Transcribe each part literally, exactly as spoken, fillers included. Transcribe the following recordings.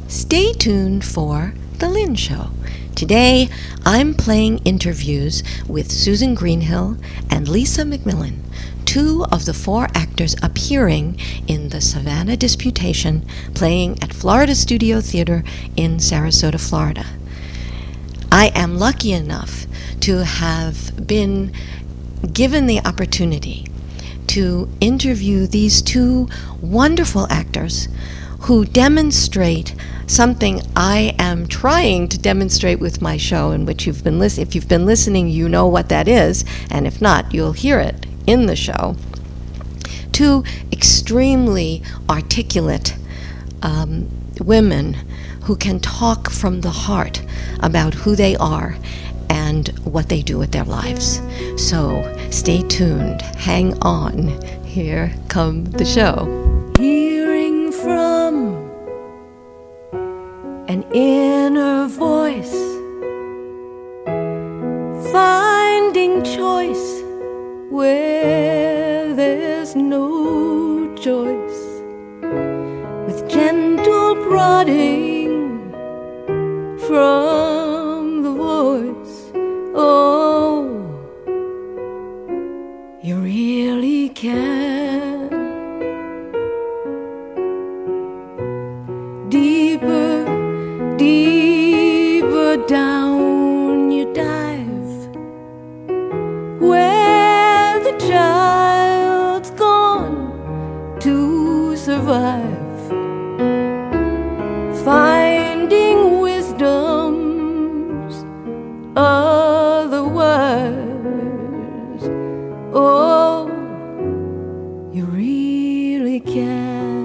Stay tuned for The Lynn Show. Today, I'm playing interviews with Susan Greenhill and Lisa McMillan, two of the four actors appearing in the Savannah Disputation, playing at Florida Studio Theater in Sarasota, Florida. I am lucky enough to have been given the opportunity to interview these two wonderful actors who demonstrate something I am trying to demonstrate with my show, in which you've been listening. If you've been listening, you know what that is, and if not, you'll hear it in the show. Two extremely articulate um, women who can talk from the heart about who they are and what they do with their lives. So stay tuned, hang on, here come the show. Hearing from an inner voice, finding choice where there's no choice, with gentle prodding from the voice. Oh, you really can. Deeper, deeper down you dive, where the child's gone to survive, finding wisdom's otherwise. Oh, you really can.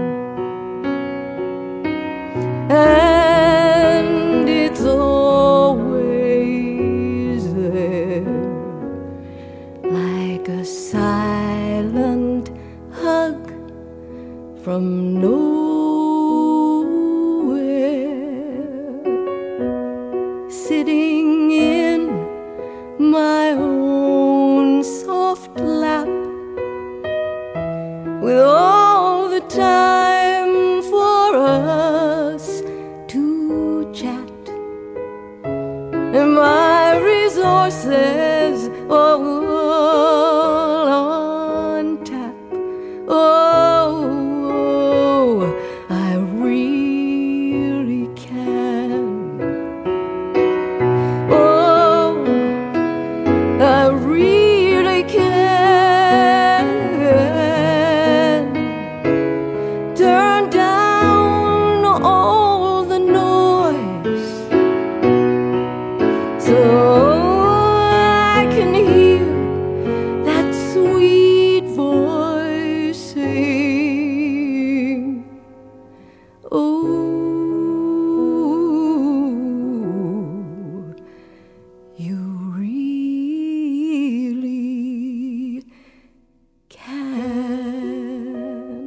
And it's always there, like a silent hug from nowhere, sitting in my own soft lap, with all the time for us to chat, and my resources all on tap. Oh, I really can. Oh, I really can. Turn down all the noise so I can hear that sweet voice sing. Oh, you really can.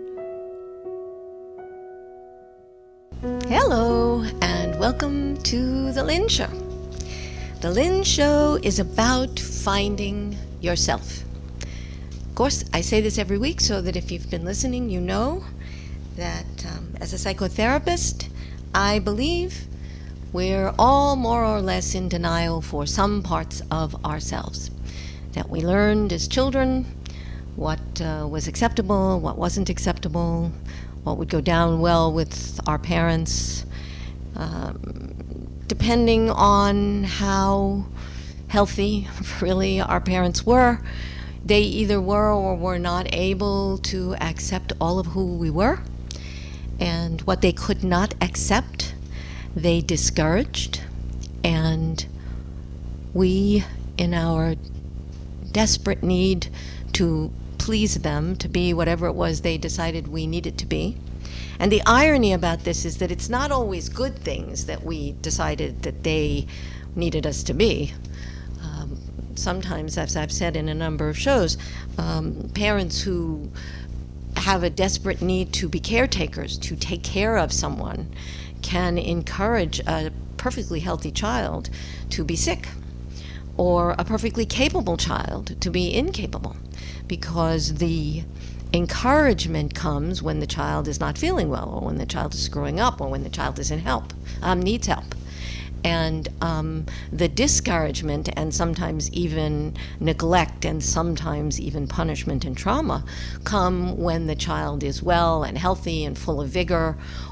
Hello, and welcome to The Lynn Show. The Lynn Show is about finding yourself. Of course, I say this every week so that if you've been listening, you know that um, as a psychotherapist, I believe we're all more or less in denial for some parts of ourselves. That we learned as children what uh, was acceptable, what wasn't acceptable, what would go down well with our parents, um, depending on how healthy really our parents were. They either were or were not able to accept all of who we were, and what they could not accept, they discouraged, and we, in our desperate need to please them, to be whatever it was they decided we needed to be. And the irony about this is that it's not always good things that we decided that they needed us to be. Um, sometimes, as I've said in a number of shows, um, parents who have a desperate need to be caretakers, to take care of someone, can encourage a perfectly healthy child to be sick, or a perfectly capable child to be incapable, because the Encouragement comes when the child is not feeling well, or when the child is screwing up, or when the child isn't help, um, needs help. And um, the discouragement and sometimes even neglect and sometimes even punishment and trauma come when the child is well and healthy and full of vigor,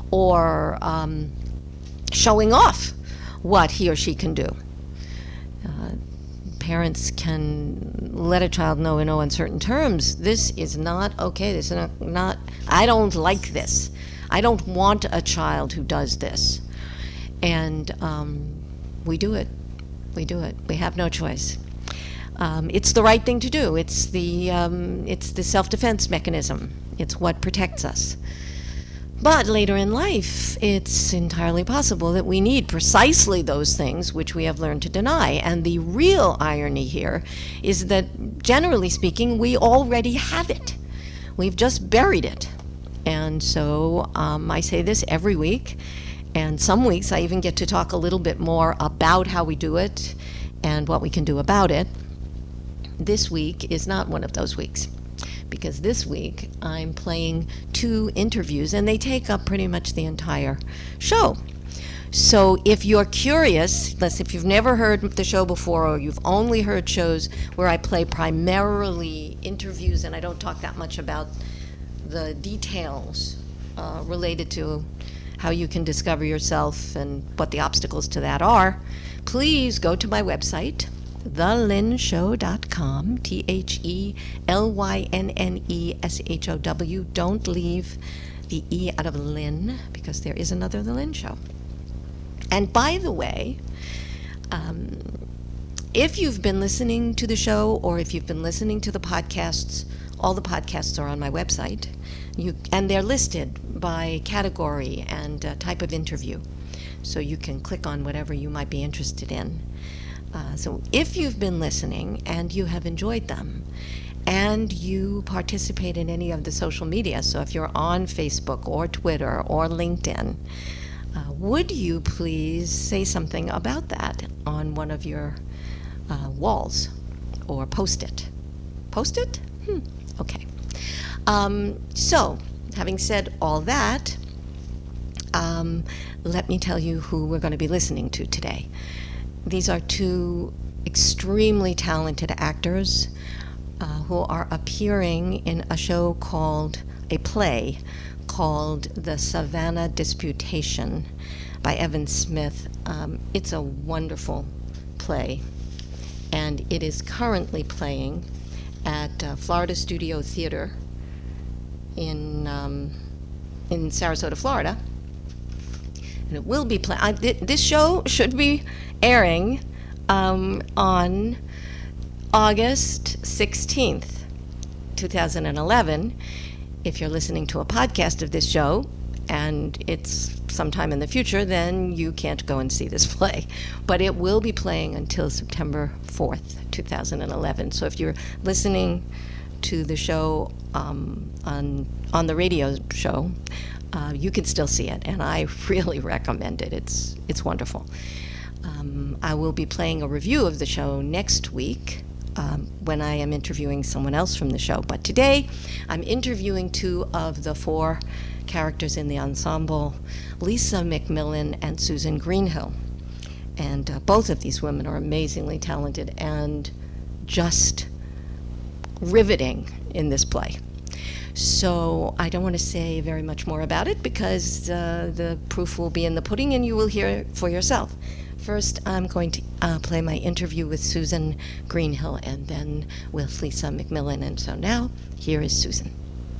or um, showing off what he or she can do. Uh, parents can let a child know in no uncertain terms, this is not okay, this is not, not, I don't like this. I don't want a child who does this. And um, we do it. We do it. We have no choice. Um, it's the right thing to do. It's the um, it's the self-defense mechanism. It's what protects us. But later in life, it's entirely possible that we need precisely those things which we have learned to deny. And the real irony here is that, generally speaking, we already have it. We've just buried it. And so um, I say this every week. And some weeks I even get to talk a little bit more about how we do it and what we can do about it. This week is not one of those weeks, because this week I'm playing two interviews, and they take up pretty much the entire show. So if you're curious, unless if you've never heard the show before, or you've only heard shows where I play primarily interviews and I don't talk that much about the details uh, related to how you can discover yourself and what the obstacles to that are, please go to my website, the lynn show dot com, T H E L Y N N E S H O W. Don't leave the E out of Lynn, because there is another The Lynn Show. And by the way, um, if you've been listening to the show, or if you've been listening to the podcasts, all the podcasts are on my website. You, and they're listed by category and uh, type of interview. So you can click on whatever you might be interested in. Uh, so if you've been listening and you have enjoyed them, and you participate in any of the social media, so if you're on Facebook or Twitter or LinkedIn, uh, would you please say something about that on one of your uh, walls, or post it? Post it? Hmm. Okay. Um, so, having said all that, um, let me tell you who we're going to be listening to today. These are two extremely talented actors uh, who are appearing in a show called, a play called The Savannah Disputation by Evan Smith. Um, it's a wonderful play, and it is currently playing at uh, Florida Studio Theater in um, in Sarasota, Florida, and it will be play. I, th- this show should be airing um, on August sixteenth, two thousand eleven. If you're listening to a podcast of this show and it's sometime in the future, then you can't go and see this play. But it will be playing until September fourth, two thousand eleven. So if you're listening to the show um, on on the radio show, uh, you can still see it, and I really recommend it. It's it's wonderful. Um, I will be playing a review of the show next week um, when I am interviewing someone else from the show. But today, I'm interviewing two of the four characters in the ensemble, Lisa McMillan and Susan Greenhill. And uh, both of these women are amazingly talented and just riveting in this play. So I don't want to say very much more about it, because uh, the proof will be in the pudding and you will hear it for yourself. First, I'm going to uh, play my interview with Susan Greenhill, and then with Lisa McMillan. And so now, here is Susan.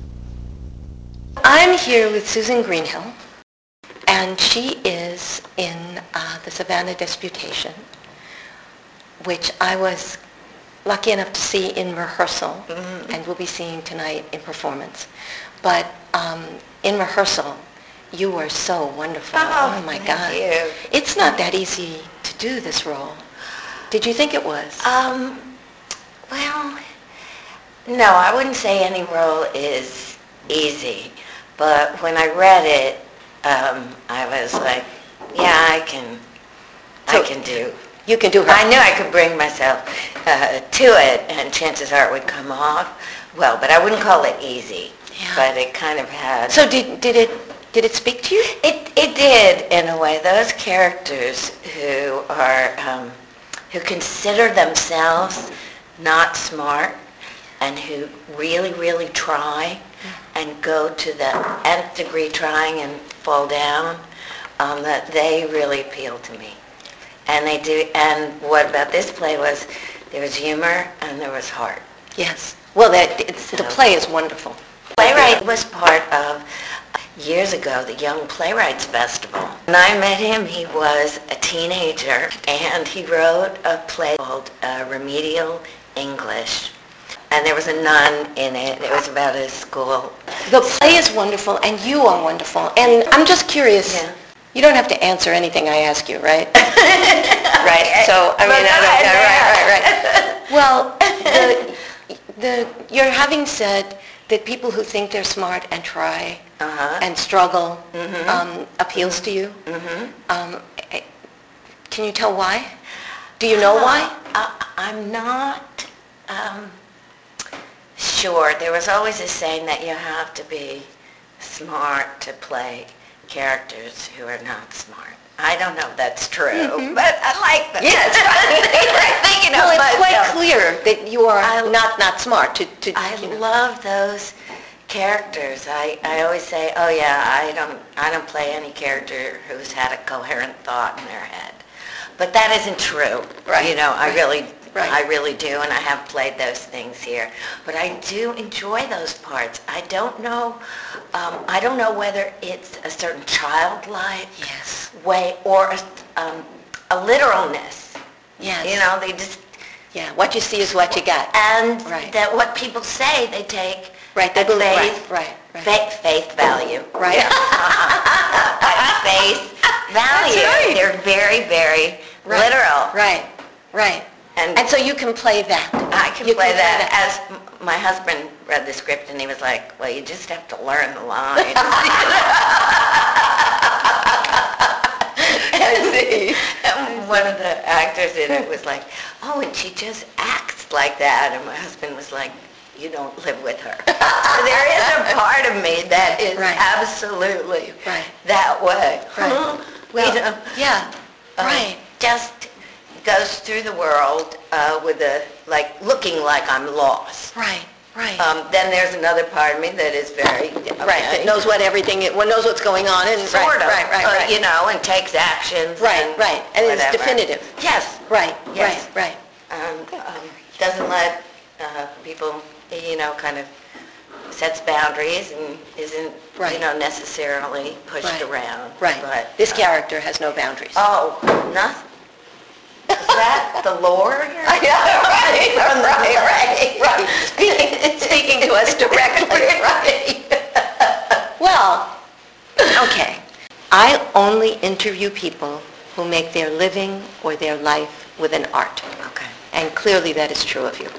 I'm here with Susan Greenhill, and she is in uh, the Savannah Disputation, which I was lucky enough to see in rehearsal, mm-hmm. and we'll be seeing tonight in performance. But um, in rehearsal, you were so wonderful. Oh, oh my thank God. you. It's not that easy to do this role. Did you think it was? Um, well, no, I wouldn't say any role is easy. But when I read it, um, I was like, yeah, I can, So- I can do. You can do her. I knew I could bring myself uh, to it, and chances are it would come off. well, but I wouldn't call it easy. Yeah. But it kind of had. So did did it did it speak to you? It it did in a way. Those characters who are um, who consider themselves not smart and who really really try and go to the nth degree trying and fall down, um, that they really appeal to me. And they do. And what about this play was there was humor and there was heart. Yes. Well, that it's, So- the play is wonderful. Playwright was part of, years ago, the Young Playwrights Festival. When I met him, he was a teenager, and he wrote a play called uh, Remedial English. And there was a nun in it. It was about a school. The play is wonderful, and you are wonderful. And I'm just curious. Yeah. You don't have to answer anything I ask you, right? Right. So I mean, But I go don't, ahead, right, right, right. Well, the, the you're having said that people who think they're smart and try Uh-huh. and struggle Mhm. um, appeals to you. Mm-hmm. Um, I- can you tell why? Do you know why? Uh, I'm not um, sure. There was always a saying that you have to be smart to play characters who are not smart. I don't know if that's true, but I like them. Yeah, it's right. Thinking Well, of it's quite myself. clear that you are I- not not smart to, to I you know. love those characters. I, I always say, oh yeah, I don't I don't play any character who's had a coherent thought in their head. But that isn't true. Right, You know, I right, really right. I really do, and I have played those things here. But I do enjoy those parts. I don't know um, I don't know whether it's a certain childlike Yes. way or a, um, a literalness. Yes. You know, they just Yeah. What you see is what you get. and Right. that what people say they take Right. They at believe. faith, Right. Right. Right. faith, faith value. Right. At face value. right. They're very, very Right. literal. Right. Right. And, And so you can play that. I can you play that. As m- my husband read the script and he was like, well, you just have to learn the lines. I see. And one of the actors in it was like, oh, and she just acts like that. And my husband was like, you don't live with her. So there is a part of me that is Right. absolutely Right. that way. Right. Well, You know, yeah. uh, Right. Just goes through the world uh, with a, like, looking like I'm lost. Right. Right. Um, then there's another part of me that is very, okay, Right. That knows what everything is, well, knows what's going on and sort right, of, right, right, uh, right. you know, and takes actions. Right, and right. And it's whatever. definitive. Yes. Right. Yes. Right. Right. And um, doesn't let uh, people, you know, kind of sets boundaries and isn't, Right. you know, necessarily pushed Right. around. Right. But This uh, character has no boundaries. Oh, nothing. Is that the Lord? I know, right, From the right, right, right. Speaking, speaking to us directly, right. Well, okay. I only interview people who make their living or their life with an art. Okay. And clearly that is true of you.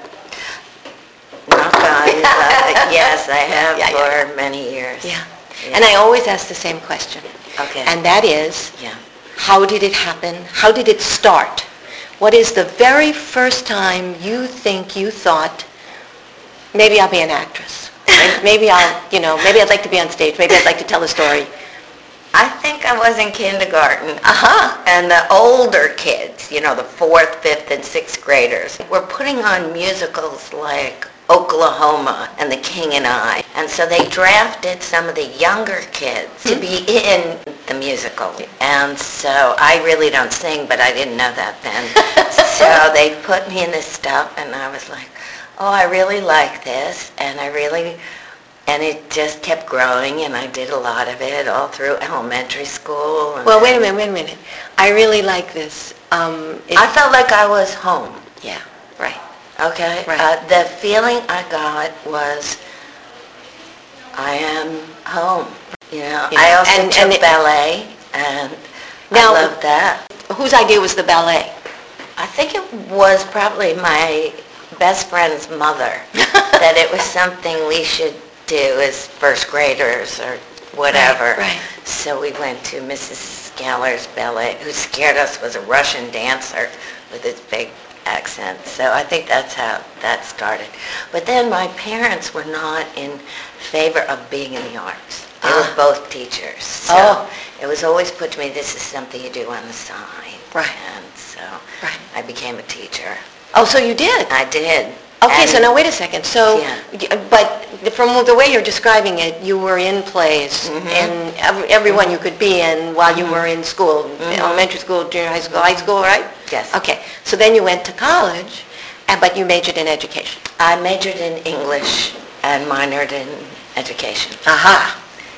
Knock on, uh, yes, I have Yeah, yeah, for many years. Yeah. And I always ask the same question. Okay. And that is, Yeah. how did it happen? How did it start? What is the very first time you think you thought, maybe I'll be an actress? Maybe- Maybe I'll, you know, maybe I'd like to be on stage. Maybe I'd like to tell a story. I think I was in kindergarten. Uh-huh. And the older kids, you know, the fourth, fifth, and sixth graders, were putting on musicals like Oklahoma and The King and I. And so they drafted some of the younger kids to be in the musical. And so I really don't sing, but I didn't know that then. So they put me in this stuff, and I was like, oh, I really like this, and I really... And it just kept growing, and I did a lot of it all through elementary school. and Well, wait a then- minute, wait a minute. I really like this. Um, it- I felt like I was home, yeah, right. okay? Right. Uh, the feeling I got was, I am home. You know, Yeah, I also and- took and it- ballet, and Now- I loved that. Whose idea was the ballet? I think it was probably my best friend's mother, that it was something we should do as first graders or whatever. Right, right. So we went to Missus Scaller's ballet, who scared us, was a Russian dancer with his big accent. So I think that's how that started. But then my parents were not in favor of being in the arts. They Ah. were both teachers. So Oh. it was always put to me, this is something you do on the side. Right. And so Right. I became a teacher. Oh, so you did? I did. Okay, And- so now wait a second. So, Yeah. y- but from the way you're describing it, you were in plays Mhm. and ev- everyone you could be in while you were in school, Mhm. elementary school, junior high school, high school, right? Yes. Okay, so then you went to college, and, but you majored in education. I majored in English and minored in education. Aha.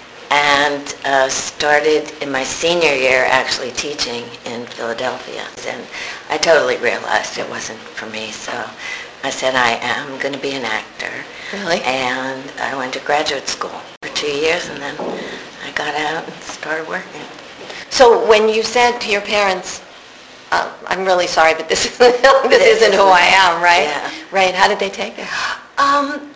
And uh, started in my senior year actually teaching in Philadelphia. And I totally realized it wasn't for me, so I said I am going to be an actor. Really? And I went to graduate school for two years, and then I got out and started working. So when you said to your parents, uh, I'm really sorry, but this, this isn't who I am, right? Yeah. Right, how did they take it? Um,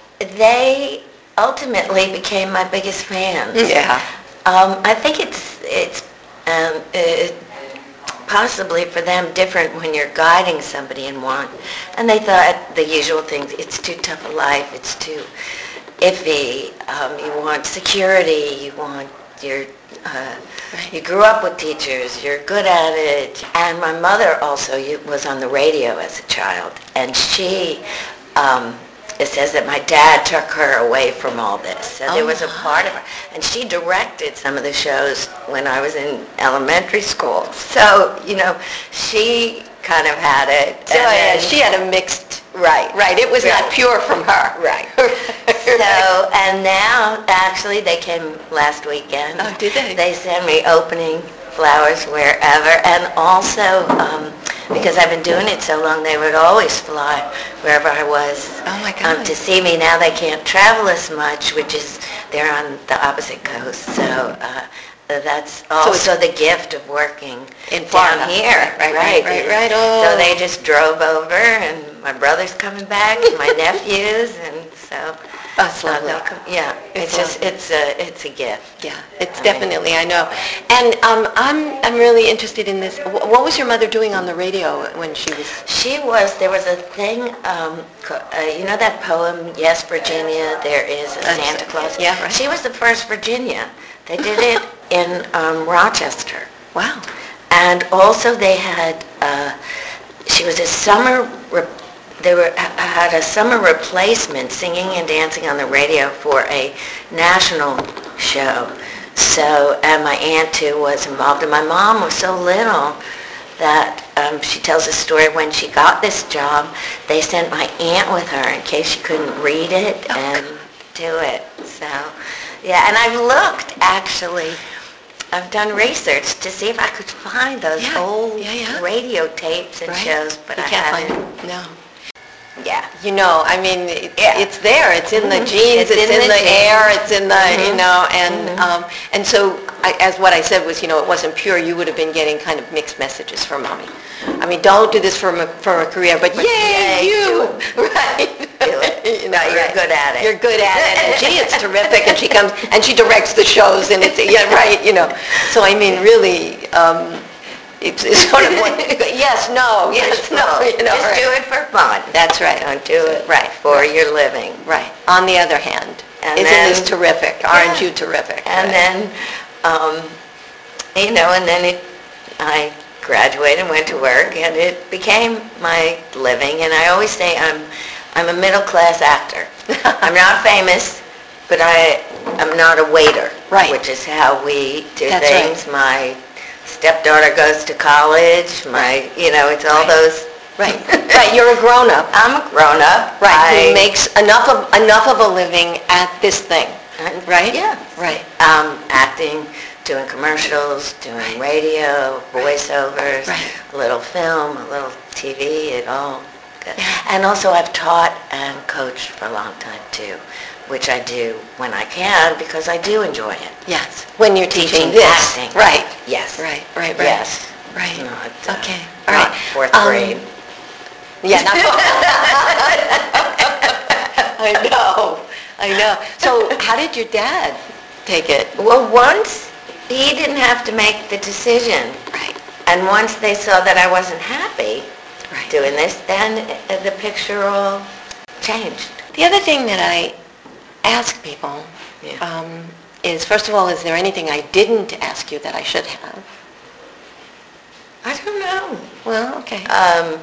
they ultimately became my biggest fans. Yeah. Um, I think it's it's um, it, possibly for them different when you're guiding somebody in one. And they thought the usual things, it's too tough a life, it's too iffy, um, you want security, you want your, uh, Right. you grew up with teachers, you're good at it. And my mother also you, was on the radio as a child, and she, um, it says that my dad took her away from all this. So there Oh, was a part of her. And she directed some of the shows when I was in elementary school. So, you know, she kind of had it. So And yeah, then- she had a mixed, Right. right, it was not Right. pure from her. Right. So, and now, actually, they came last weekend. Oh, did they? They send me opening flowers wherever, and also, um, because I've been doing it so long, they would always fly wherever I was Oh, my um, God. to see me. Now they can't travel as much, which is, they're on the opposite coast, so uh, that's also the gift of working In down Florida. here. Right, right, right, right. Oh. So they just drove over, and my brother's coming back, and my nephews, and so... That's uh, lovely. they'll come- Yeah, It's it's just, lovely. it's a, it's a gift. Yeah, it's I mean- definitely, I know. And um, I'm, I'm really interested in this. Wh- What was your mother doing on the radio when she was... She was, there was a thing, um, co- uh, you know that poem, Yes, Virginia, there is a Uh, Santa Claus? yeah, right. She was the first Virginia. They did it in um, Rochester. Wow. And also they had, uh, she was a summer, re- they were had a summer replacement singing and dancing on the radio for a national show. So, and my aunt too was involved. And my mom was so little that um, she tells a story when she got this job, they sent my aunt with her in case she couldn't read it Oh, and do it. So, yeah, and I've looked actually, I've done research to see if I could find those Yeah, old yeah, yeah. radio tapes and Right. shows, but You I can't haven't. find it. No. Yeah. You know, I mean, it, Yeah. it's there. It's in the Mhm. genes. It's It's, in in, the the, genes. air. It's in the, you Mhm. know, and Mhm. um, and so, I, as what I said was, you know, it wasn't pure. You would have been getting kind of mixed messages from mommy. I mean, don't do this for a, for a career, but, But yay, yay, you, do right? Do it. You No, you're right. good at it. You're good at it, and gee, it's terrific. And she comes and she directs the shows, and it's yeah, right, you know. So I mean, really. Um, It's, it's sort of what, yes, no, yes, no, you know, Just right. do it for fun. That's right. Don't do it Right, for right. your living. Right. On the other hand, And isn't then- this terrific? Aren't Yeah. you terrific? And Right. then, um, you know, and then it, I graduated and went to work, and it became my living. And I always say I'm, I'm a middle-class actor. I'm not famous, but I, I'm not a waiter. Right. Which is how we do That's right. things. My stepdaughter goes to college. My, you know, it's all Right. those. Right, right, you're a grown-up. I'm a grown-up. Right, I, who makes enough of, enough of a living at this thing, right? Yeah. Right. Um, acting, doing commercials, doing radio, voiceovers, Right. a little film, a little T V, it all. And also I've taught and coached for a long time too, which I do when I can because I do enjoy it. Yes, when you're teaching, Teaching this. acting. Right. Yes. Right, right, right. Yes. Right. Not, uh, Okay, all not right. fourth Um, grade. Yeah, not I know, I know. So how did your dad take it? Well, once he didn't have to make the decision. Right. And once they saw that I wasn't happy, right. doing this, and uh, the picture all changed. The other thing that I ask people Yeah. um, is, first of all, is there anything I didn't ask you that I should have? I don't know. Well, okay. Um,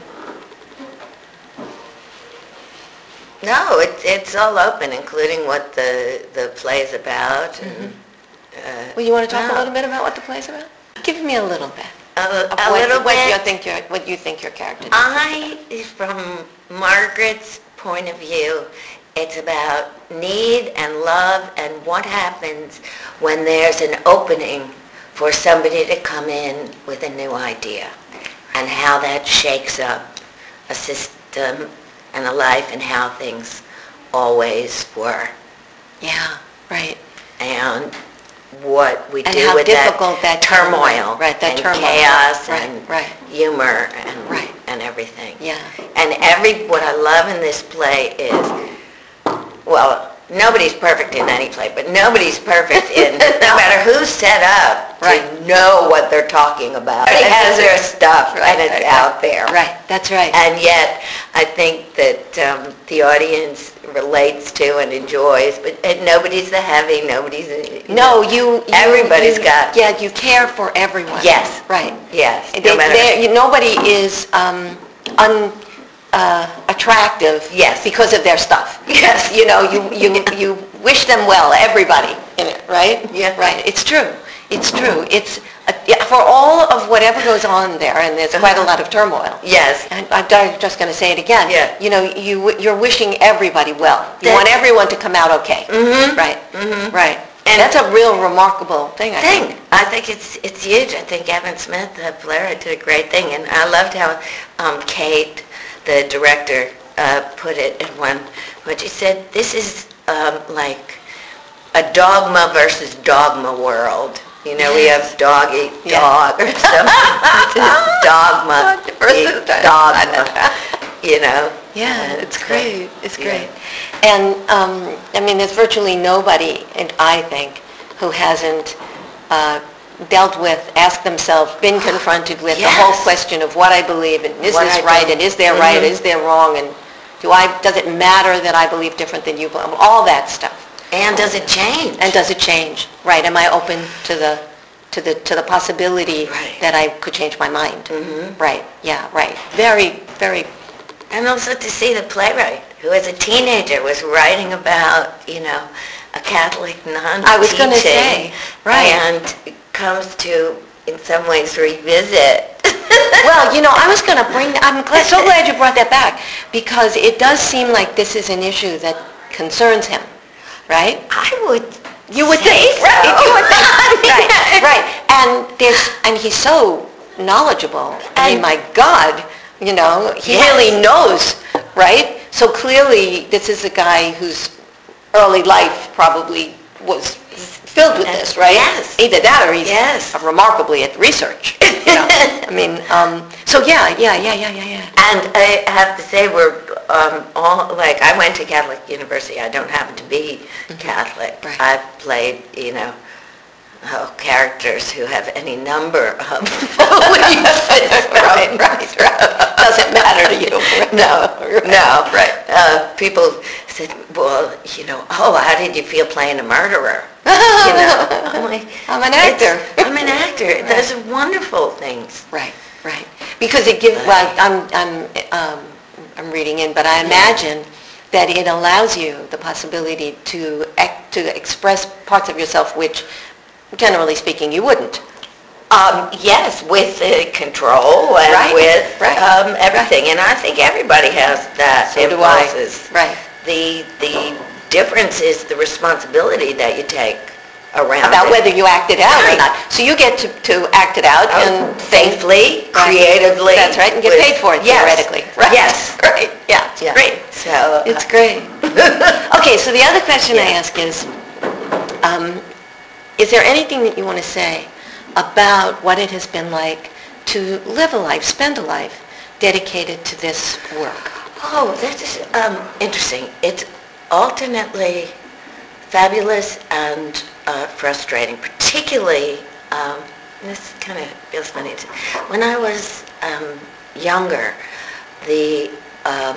no, it, it's all open, including what the, the play's about. Mm-hmm. And, uh, Well, you want to talk no. a little bit about what the play's about? Give me a little bit. A, Of a what, little what bit. You think your, what you think your character did. I, from Margaret's point of view, it's about need and love and what happens when there's an opening for somebody to come in with a new idea, and how that shakes up a system and a life and how things always were. Yeah, right. And what we And do how with difficult that, that turmoil, right, that and turmoil. chaos Right, and right. humor and, Right. and everything. Yeah. And every what I love in this play is, well, nobody's perfect in any play, but nobody's perfect in, no matter who's set up to Right. know what they're talking about. It has their stuff, Right, and it's right, out there. Right, that's right. And yet, I think that um, the audience relates to and enjoys, but and nobody's the heavy, nobody's... You No, know, you... you everybody's you, got... Yeah, you care for everyone. Yes. Right. Yes, They, no matter... they- you- nobody is um, un, uh, attractive Yes. because of their stuff. Yes. You know, you, you, you wish them well, everybody in it, right? Yeah. Right, it's true. It's true. It's, uh, yeah, for all of whatever goes on there, and there's quite a lot of turmoil. Yes. And I'm di- just going to say it again. Yeah. You know, you, you're wishing everybody well. You That- want everyone to come out okay. Mhm. Right. Mhm. Right. And- And that's a real remarkable thing, I thing. think. I think it's it's huge. I think Evan Smith, the playwright, did a great thing, and I loved how um, Kate, the director, uh, put it in one, when she said, "This is um, like a dogma versus dogma world." You know, we have dog eat Yeah. dog or something. This is dogma Versus eat dogma. You know. Yeah, And it's so, great. It's yeah. great. And, um, I mean, there's virtually nobody, and I think, who hasn't uh, dealt with, asked themselves, been confronted with the whole Yes. question of what I believe, and is What this I right, don't- and is there right, Mhm. is there wrong, and do I, does it matter that I believe different than you believe, all that stuff. And does it change? And does it change? Right, am I open to the, to the, to the possibility Right. that I could change my mind? Mhm. Right, yeah, right. Very, very, And also to see the playwright, who as a teenager was writing about, you know, a Catholic non-teaching. I was gonna say, right. And comes to, in some ways, revisit. well, you know, I was going to bring, I'm glad, so glad you brought that back, because it does seem like this is an issue that concerns him, right? I would You would say think, so. right? You would think, right, right. And there's, and he's so knowledgeable. I mean, And- my God, you know, he Yes. really knows, right? So clearly, this is a guy whose early life probably was filled with this, right? Yes. Either that or he's Yes. remarkably at research. You know? I mean, um, so yeah, yeah, yeah, yeah, yeah, yeah. And I have to say, we're um, all, like, I went to Catholic University. I don't happen to be Catholic. Right. I've played, you know, oh, characters who have any number of beliefs. Right, right, right. Doesn't matter to you. No, Right. no. Right. Uh, people said, well, you know, oh, how did you feel playing a murderer? You know, I'm like, I'm an it's- actor. I'm an actor. Those are wonderful things. Right, right. Because it gives, well, I'm, I'm, um, I'm reading in, but I imagine that it allows you the possibility to act, to express parts of yourself which, generally speaking, you wouldn't. Um, yes, with uh, control and Right, with right, um, everything. And I think everybody has that So do I. impulses. Right. The, the difference is the responsibility that you take around About it. whether you act it out or Right. not. So you get to, to act it out Oh, and think, safely, Right. creatively. That's right, and get with- paid for it, yes. theoretically. Right. Yes. Right, yeah, it's Yeah. great. So, uh, It's great. Okay, so the other question I Yeah. ask is, um, is there anything that you want to say about what it has been like to live a life, spend a life dedicated to this work? Oh, this is um, interesting. It's alternately fabulous and uh, frustrating, particularly, um, this kind of feels funny, when I was um, younger, the um,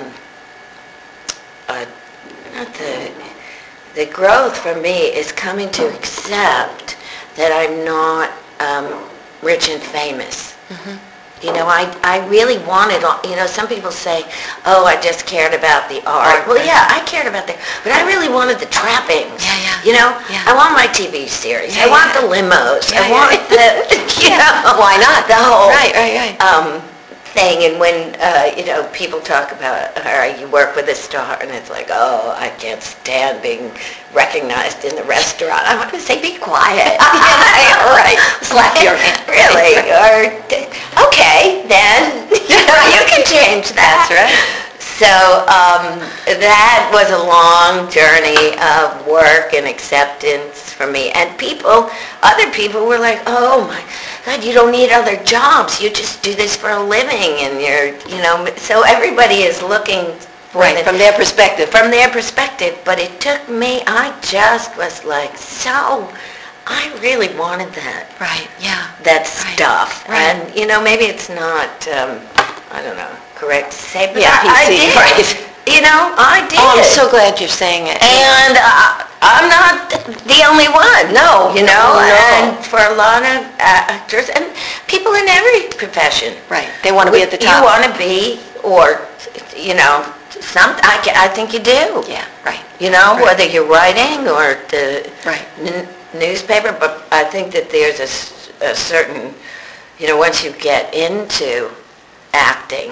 uh, not the the growth for me is coming to accept that I'm not um, rich and famous. Mm-hmm. You know, I, I really wanted, you know, some people say, oh, I just cared about the art. Well, yeah, I cared about that, but I really wanted the trappings. Yeah, yeah. You know, yeah. I want my T V series. Yeah, I want yeah. the limos. Yeah, I want yeah. the, you yeah. know. Why not? The whole right, right, right. Um, thing. And when, uh, you know, people talk about, all right, you work with a star, and it's like, oh, I can't stand being recognized in the restaurant. I want to say, be quiet. yeah, right. Slap your hand. Really? Or, okay, then, you know, you can change that. That's right. So um, that was a long journey of work and acceptance for me. And people, other people were like, oh my God, you don't need other jobs. You just do this for a living, and you're, you know, so everybody is looking for right, it from their perspective. From their perspective. But it took me, I just was like, so I really wanted that. Right, yeah. That right. stuff. Right. And, you know, maybe it's not, um, I don't know, correct to say, but yeah, I, P C, I did. Right. You know, I did. Oh, I'm so glad you're saying it. And uh, I'm not the only one. No. You know, no. and for a lot of actors and people in every profession. Right. They want to be at the top. You want to be, or, you know, some, I, I think you do. Yeah, right. You know, right. whether you're writing or the right. n- newspaper, but I think that there's a, a certain, you know, once you get into acting,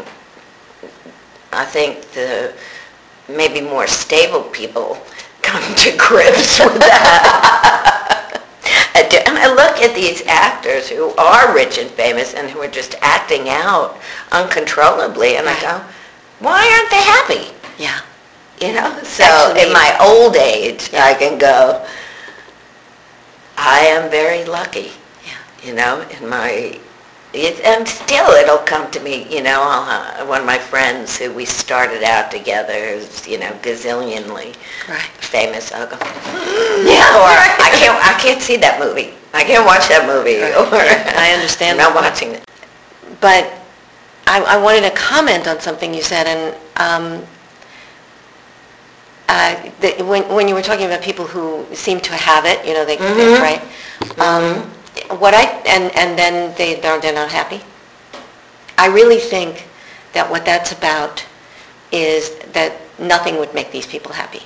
I think the maybe more stable people come to grips with that. And I look at these actors who are rich and famous and who are just acting out uncontrollably, and right. I go, why aren't they happy? Yeah. You know? So Actually, in my old age, yeah. I can go, I am very lucky. Yeah. You know, in my... It, and still it'll come to me, you know, I'll, uh, one of my friends who we started out together is, you know, gazillionly right. famous. I'll go, yeah, or I can't, I can't see that movie. I can't watch that movie. Right. Or yeah, I understand. I'm not watching it. But I, I wanted to comment on something you said, and um, uh, the, when, when you were talking about people who seem to have it, you know, they, mm-hmm. right? Mm-hmm. Um, What I and and then they they're, they're not happy. I really think that what that's about is that nothing would make these people happy,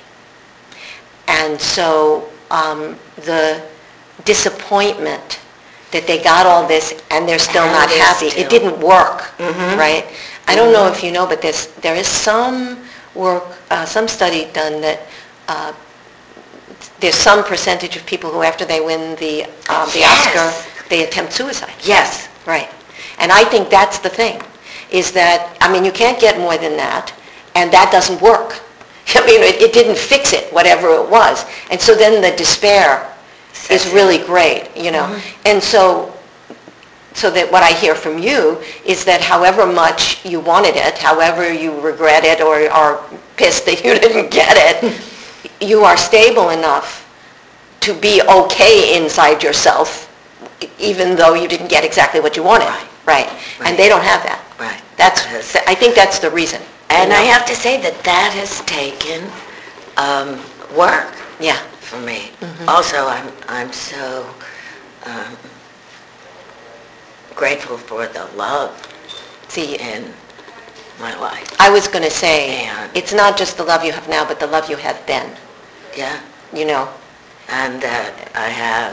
and so um, the disappointment that they got all this and they're still and not happy. Still. It didn't work, mm-hmm. right? I don't know if you know, but there's there is some work, uh, some study done that. Uh, There's some percentage of people who, after they win the um, the yes. Oscar, they attempt suicide. Yes. Right. And I think that's the thing, is that, I mean, you can't get more than that, and that doesn't work. I mean, it, it didn't fix it, whatever it was. And so then the despair is really great, you know. Mm-hmm. And so, so that what I hear from you is that however much you wanted it, however you regret it or are pissed that you didn't get it, you are stable enough to be okay inside yourself, even though you didn't get exactly what you wanted. Right. Right. Right. And they don't have that. Right. That's. I think that's the reason. And you know? I have to say that that has taken um, work. Yeah. For me. Mm-hmm. Also, I'm I'm so um, grateful for the love. See, in my life. I was going to say, and it's not just the love you have now, but the love you had then. Yeah. You know. And that I have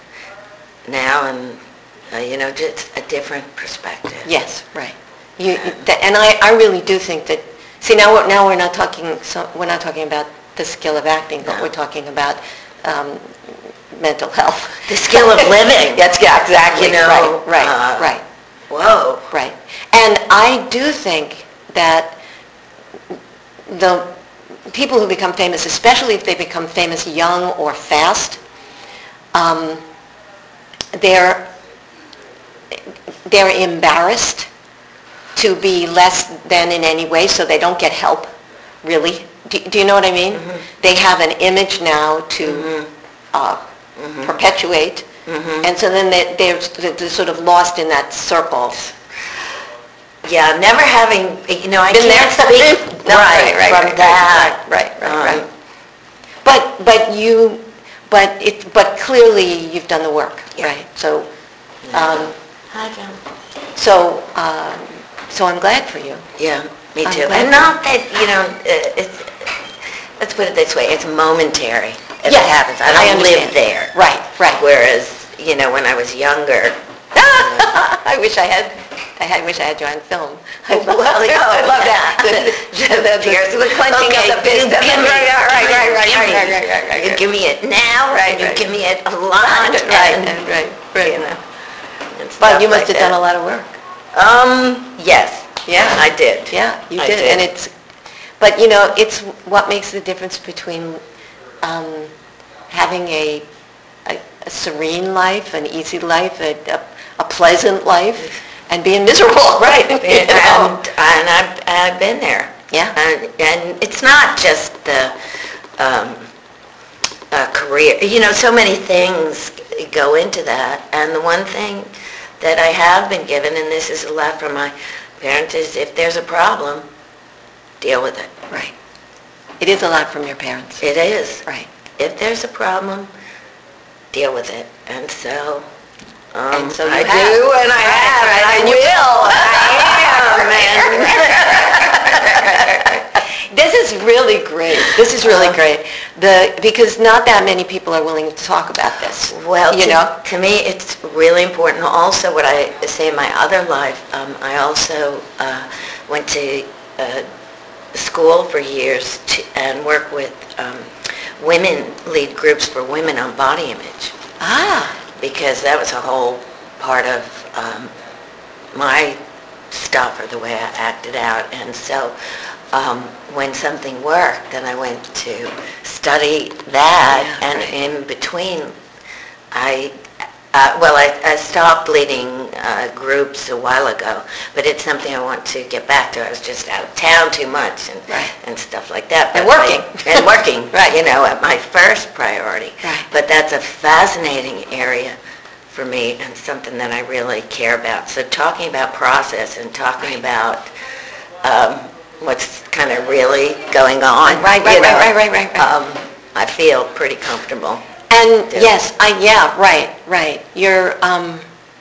now, and uh, you know, just a different perspective. Yes, right. You, that, and I, I really do think that. See, now we're now we're not talking. So we're not talking about the skill of acting, but no. we're talking about um, mental health, the skill of living. That's yeah, exactly. You know, right, right, uh, right. Whoa. Right. And I do think that the people who become famous, especially if they become famous young or fast, um, they're they're embarrassed to be less than in any way, so they don't get help, really. Do, do you know what I mean? Mm-hmm. They have an image now to mm-hmm. Uh, mm-hmm. perpetuate, mm-hmm. and so then they, they're, they're sort of lost in that circle. yeah, never having, you know, I Been can't there? speak No, right, right, right, from right, that. right, right, um, right. But but you, but it, but clearly you've done the work, Yeah. right? So, um, Hi, John. so um, so I'm glad for you. Yeah, me I'm too. glad And not that, you know, uh, it's, let's put it this way, it's momentary if Yes, it happens. I I don't understand. live there. Right, right. Whereas, you know, when I was younger, I wish I had. I had, wish I had you on film. I love, well, I love that. The, the, the, Here's the clenching okay, of the fist. give me, Right, right, right, right, right, give me. right, right, right, right, You right. give me it now, Right, and you right. give me it a lot, Right, and, and right, right. you know. and But stuff you must like have done that. a lot of work. Um, yes. Yeah. I did. Yeah, you I did. did. And it's, but you know, it's what makes the difference between um, having a, a, a serene life, an easy life, a, a, a pleasant life, and being miserable. Right. and, You know? and I've, I've been there. Yeah. And, and it's not just the um, uh, career. You know, so many things go into that. And the one thing that I have been given, and this is a lot from my parents, is if there's a problem, deal with it. Right. It is a lot from your parents. It is. Right. If there's a problem, deal with it. And so, um, And so you I have. do, and I Right, have, right, and I and you will. will. This is really great. This is really Uh, great. The because not that many people are willing to talk about this. Well, you to, know. to me, it's really important. Also, what I say in my other life, um, I also uh, went to uh, school for years to, and worked with um, women, lead groups for women on body image. Ah. Because that was a whole part of um, my stuff, or the way I acted out. And so um, when something worked, then I went to study that, Yeah, and right. in between, I, uh, well, I, I stopped leading uh, groups a while ago, but it's something I want to get back to. I was just out of town too much and, Right. and stuff like that. And But working. I- and working, Right. you know, at my first priority. Right. But that's a fascinating area for me and something that I really care about. So talking about process and talking about um, what's kind of really going on. Right, right, you know, right, right, right, right, right. Um, I feel pretty comfortable. And Yeah. yes, I yeah, right, right. You're um.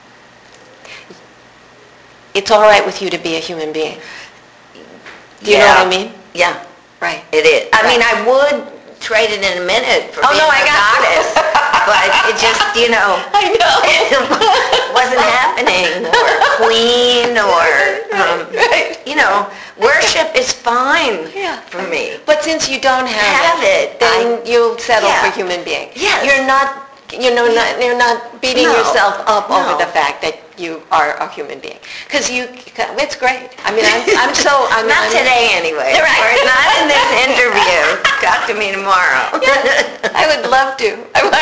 It's all right with you to be a human being. Do you know Yeah. what I mean? Yeah, Right. it is. I Right. mean, I would trade it in a minute for Oh, being no, I a got goddess, but it just, you know, I know. it wasn't happening, or queen, or, um, Right. you know, worship is fine Yeah. for me. But since you don't have, Have it, then I- you'll settle yeah. for human being. Yes. You're not, you know, not, you're not beating No. yourself up over No. the fact that you are a human being. Because you, it's great. I mean, I'm, I'm so, I'm Not I'm, today, anyway. Right. Or not in this interview. Talk to me tomorrow. I would love to.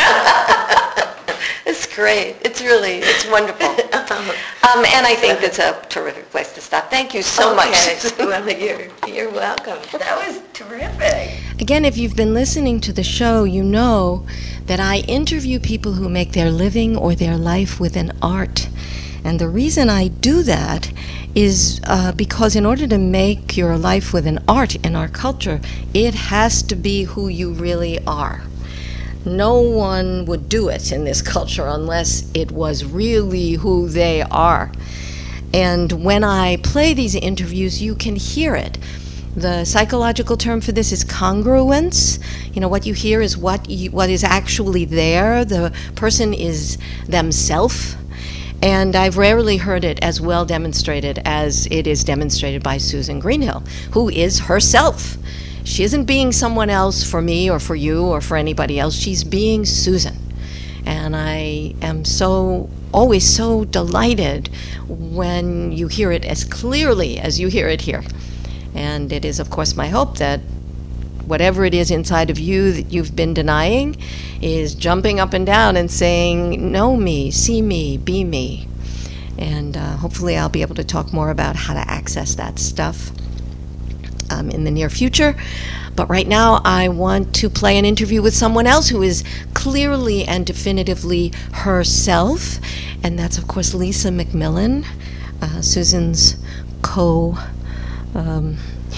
It's great. It's really, it's wonderful. Um, and I think that's a terrific place to stop. Thank you so much. Okay. Well, you're, you're welcome. That was terrific. Again, if you've been listening to the show, you know that I interview people who make their living or their life with an art. And the reason I do that is uh, because in order to make your life with an art in our culture, it has to be who you really are. No one would do it in this culture unless it was really who they are. And when I play these interviews, you can hear it. The psychological term for this is congruence. You know, what you hear is what you, what is actually there. The person is themselves. And I've rarely heard it as well demonstrated as it is demonstrated by Susan Greenhill, who is herself. She isn't being someone else for me or for you or for anybody else. She's being Susan. And I am so, always so delighted when you hear it as clearly as you hear it here. And it is, of course, my hope that whatever it is inside of you that you've been denying is jumping up and down and saying, know me, see me, be me. And uh, hopefully I'll be able to talk more about how to access that stuff um, in the near future. But right now I want to play an interview with someone else who is clearly and definitively herself. And that's, of course, Lisa McMillan, uh, Susan's co, um,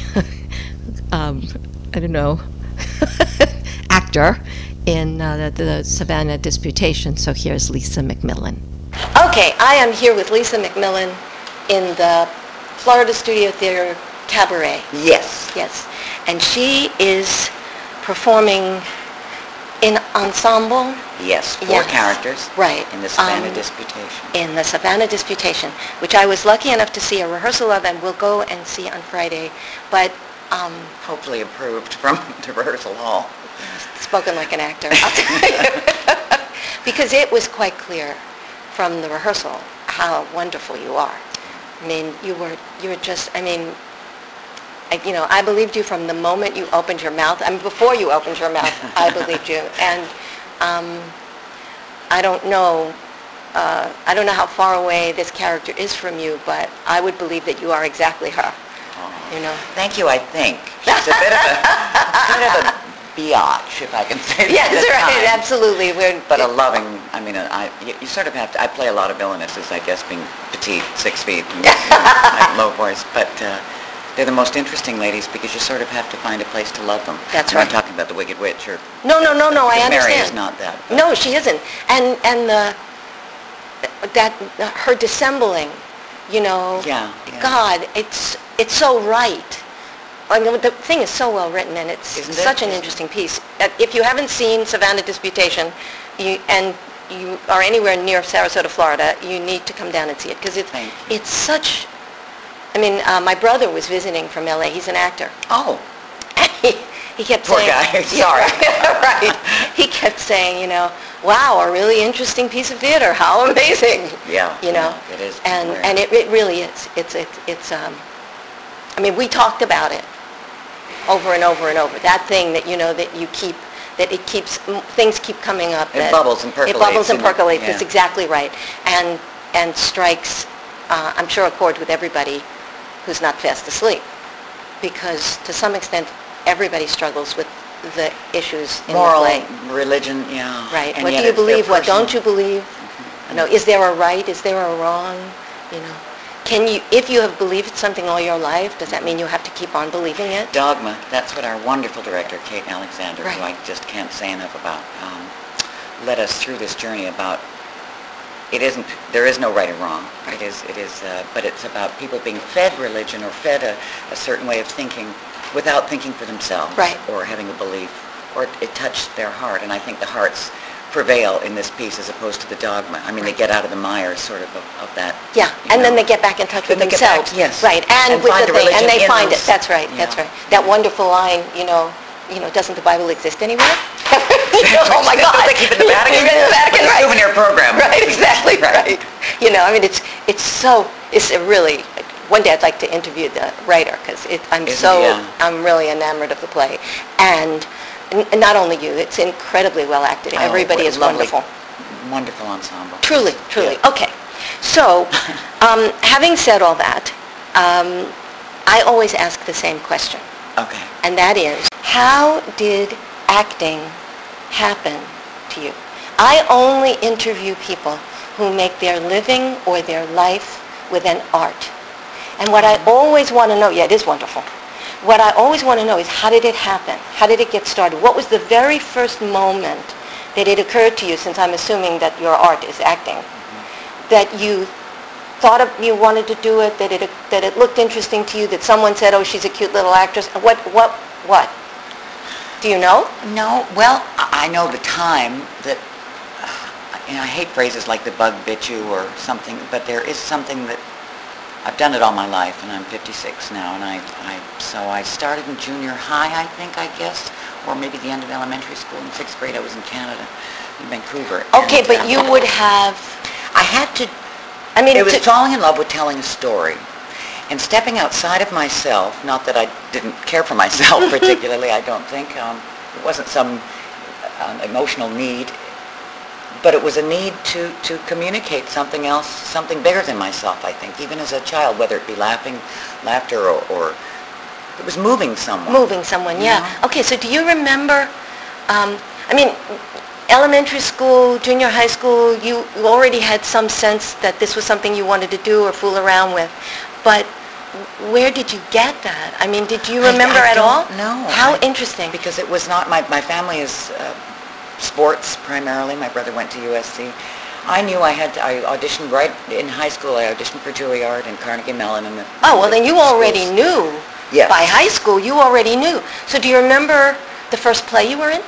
um, I don't know, actor in uh, the, the Savannah Disputation. So here's Lisa McMillan. Okay, I am here with Lisa McMillan in the Florida Studio Theater Cabaret. Yes. Yes. And she is performing in ensemble. Yes, four Yes. characters. Right. In the Savannah Um, Disputation. In the Savannah Disputation, which I was lucky enough to see a rehearsal of and will go and see on Friday. But um, Hopefully approved from the rehearsal hall. spoken like an actor, I'll tell you. Because it was quite clear from the rehearsal how wonderful you are. I mean, you were you were just, I mean, I, you know, I believed you from the moment you opened your mouth. I mean, before you opened your mouth, I believed you. And um, I don't know, uh, I don't know how far away this character is from you, but I would believe that you are exactly her. Oh. You know. Thank you, I think. She's a bit of a, bit of a biatch, if I can say that. Yes, at right, times. absolutely. We're, But a loving, I mean, I, you, you sort of have to, I play a lot of villainesses, I guess, being petite, six feet, and, you know, I have low voice, but uh, they're the most interesting ladies because you sort of have to find a place to love them. That's I'm right. not talking about the Wicked Witch or... No, no, no, no, I because understand. Mary is not that. but- No, she isn't. And and the that her dissembling, you know. Yeah, yeah. God, it's it's so right. I mean, the thing is so well written, and it's Isn't it? such an Isn't it? interesting piece. Uh, If you haven't seen Savannah Disputation, you and you are anywhere near Sarasota, Florida, you need to come down and see it because it's Thank you. it's such. I mean, uh, my brother was visiting from L A. He's an actor. Oh, he, he kept Poor saying, guy. Yeah, Sorry. right. He kept saying, you know, wow, a really interesting piece of theater. How amazing. yeah. You know, yeah, it is. and rare. and it, it really is. It's it's it's. Um, I mean, we talked about it over and over and over. That thing that you know that you keep that it keeps things keep coming up. It that bubbles and It bubbles percolates, and you know, percolates. yeah. It's exactly right. And and strikes. Uh, I'm sure a chord with everybody who's not fast asleep, because to some extent everybody struggles with the issues in Moral, the play. religion, yeah. Right. And What yet do you it's their believe? What personal- don't you believe? You know, is there a right? Is there a wrong? You know, can you, if you have believed something all your life, does that mean you have to keep on believing it? Dogma, that's what our wonderful director, Kate Alexander, who Right. I just can't say enough about, um, led us through this journey about, it isn't, there is no right or wrong. Right. It is, it is, uh, but it's about people being fed religion or fed a, a certain way of thinking without thinking for themselves. Right. Or having a belief, or it, it touched their heart, and I think the hearts prevail in this piece as opposed to the dogma. I mean, they get out of the mire, sort of, of, of that. Yeah, you and then know. they get back in touch with Then they get back- themselves. yes. Right, and, And with find the the thing, and religion they in find it. those- That's right, that's yeah. right. That wonderful line, you know, you know, doesn't the Bible exist anywhere? Oh my God! Don't they keep it in the Vatican? Keep it in the Vatican, With the right? souvenir program. Right, exactly, Right. right. You know, I mean, it's it's so it's a really. One day I'd like to interview the writer because I'm Isn't so it? Yeah. I'm really enamored of the play, and, and not only you, it's incredibly well acted. Oh, Everybody what is lovely- wonderful. Wonderful ensemble. Truly, truly. Yeah. Okay. So, um, having said all that, um, I always ask the same question, Okay. and that is, how did acting happen to you? I only interview people who make their living or their life with an art. And what I always want to know, yeah, it is wonderful. What I always want to know is, how did it happen? How did it get started? What was the very first moment that it occurred to you, since I'm assuming that your art is acting, that you thought of, you wanted to do it, that it that it looked interesting to you, that someone said, oh, she's a cute little actress? What, what, what? Do you know? No, well, I I know the time that, uh, you know, I hate phrases like the bug bit you or something, but there is something that, I've done it all my life, and I'm fifty-six now, and I, I so I started in junior high, I think, I guess, or maybe the end of elementary school. In sixth grade, I was in Canada, in Vancouver. Okay, and, but um, you would have, I had to, I mean, it was to- falling in love with telling a story and stepping outside of myself. Not that I didn't care for myself particularly, I don't think. Um, it wasn't some um, emotional need, but it was a need to, to communicate something else, something bigger than myself, I think, even as a child, whether it be laughing, laughter, or, or it was moving someone. moving someone, yeah. Yeah. Okay, so do you remember, um, I mean, elementary school, junior high school, you you already had some sense that this was something you wanted to do or fool around with, but where did you get that? I mean, did you I- remember I at all? don't know. How I- interesting. Because it was not, my, my family is uh, sports primarily. My brother went to U S C. I knew I had, to, I auditioned right in high school. I auditioned for Juilliard and Carnegie Mellon. And the, Oh, well, the then you already schools. knew. Yes. By high school, you already knew. So do you remember the first play you were in?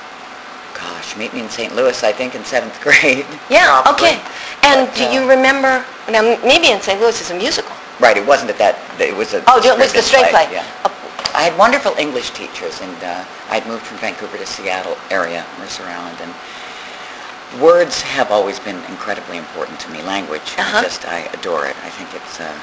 Gosh, meet me in Saint Louis, I think, in seventh grade. Yeah, probably. okay. And But, do uh, you remember, now maybe in Saint Louis it's a musical. Right, it wasn't at that, it was a Oh, it was the scripted straight play. Yeah. Oh, I had wonderful English teachers, and uh, I'd moved from Vancouver to Seattle area, Mercer Island, and words have always been incredibly important to me. Language, Uh-huh. I just, I adore it. I think it's, uh,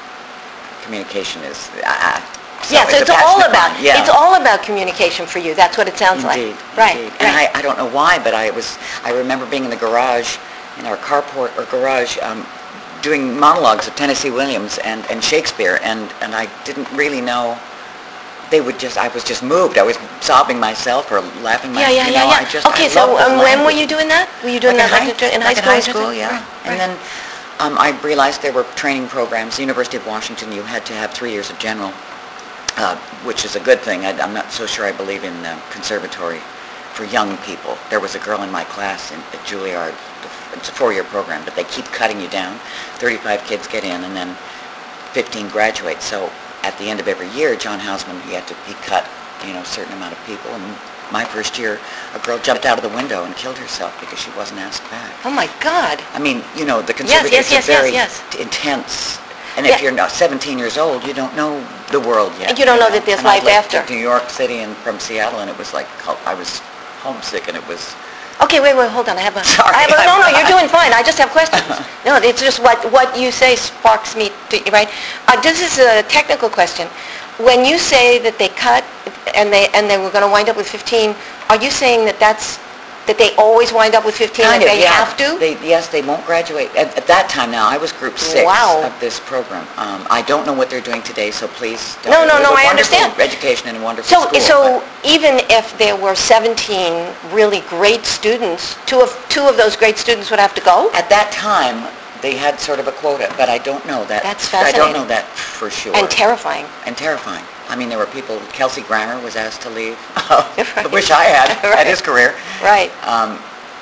communication is, uh, so yeah, so a it's all passion of about, mine. Yeah. it's all about communication for you. That's what it sounds Indeed, like. Right, indeed. right. And I, I don't know why, but I was, I remember being in the garage, in our carport or garage, um, doing monologues of Tennessee Williams and, and Shakespeare, and, and I didn't really know, they would just, I was just moved. I was sobbing myself or laughing Yeah, myself. yeah, you yeah, know, yeah. I just, Okay, I so love the um, when were language. you doing that? Were you doing Like that in like high, in high like school? in high or school, something? yeah. Right, And right. then um, I realized there were training programs. The University of Washington, you had to have three years of general, uh, which is a good thing. I, I'm not so sure I believe in uh, conservatory for young people. There was a girl in my class in, at Juilliard. It's a four-year program, but they keep cutting you down. thirty-five kids get in, and then fifteen graduate. So at the end of every year, John Hausman, he had to, he cut, you know, a certain amount of people. And my first year, a girl jumped out of the window and killed herself because she wasn't asked back. Oh my God. I mean, you know, the Yes, conservatives yes, yes, are very yes, intense. And Yeah. if you're not seventeen years old, you don't know the world yet. And you don't know that there's And I life left after. to New York City and from Seattle, and it was like, I was homesick, and it was, Okay, wait, wait, hold on. I have a. Sorry, I have a, no, no, I'm- you're doing fine. I just have questions. No, it's just what what you say sparks me, to, right? Uh, this is a technical question. When you say that they cut and they and they were going to wind up with fifteen, are you saying that that's that they always wind up with fifteen kind and of, they yeah. have to? They, yes, they won't graduate. At, at that time now, I was group six Wow. of this program. Um, I don't know what they're doing today, so please don't. No, no, It was no, a I wonderful understand. education and a wonderful So, school. so but- even if there were seventeen really great students, two of two of those great students would have to go? At that time, they had sort of a quota, but I don't know that. That's I don't fascinating. know that for sure. And terrifying. And terrifying. I mean, there were people, Kelsey Grammer was asked to leave. Right. I wish I had, Right. at his career. Right. Um,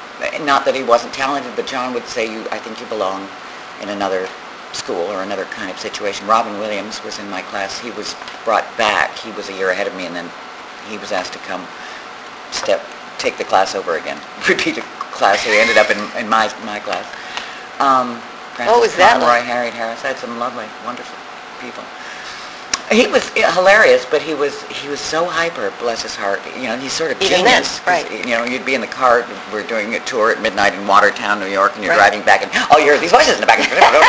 not that he wasn't talented, but John would say, "You, I think you belong in another school or another kind of situation." Robin Williams was in my class. He was brought back. He was a year ahead of me, and then he was asked to come step, take the class over again, repeat a class. So he ended up in, in my my class. Um, Francis What was that Conroy, like? Harriet Harris. I had some lovely, wonderful people. He was hilarious, but he was he was so hyper, bless his heart. You know, he's sort of Even then, genius. 'cause, right. You know, you'd be in the car. We're doing a tour at midnight in Watertown, New York, and you're Right. driving back, and oh, you hear these voices in the back.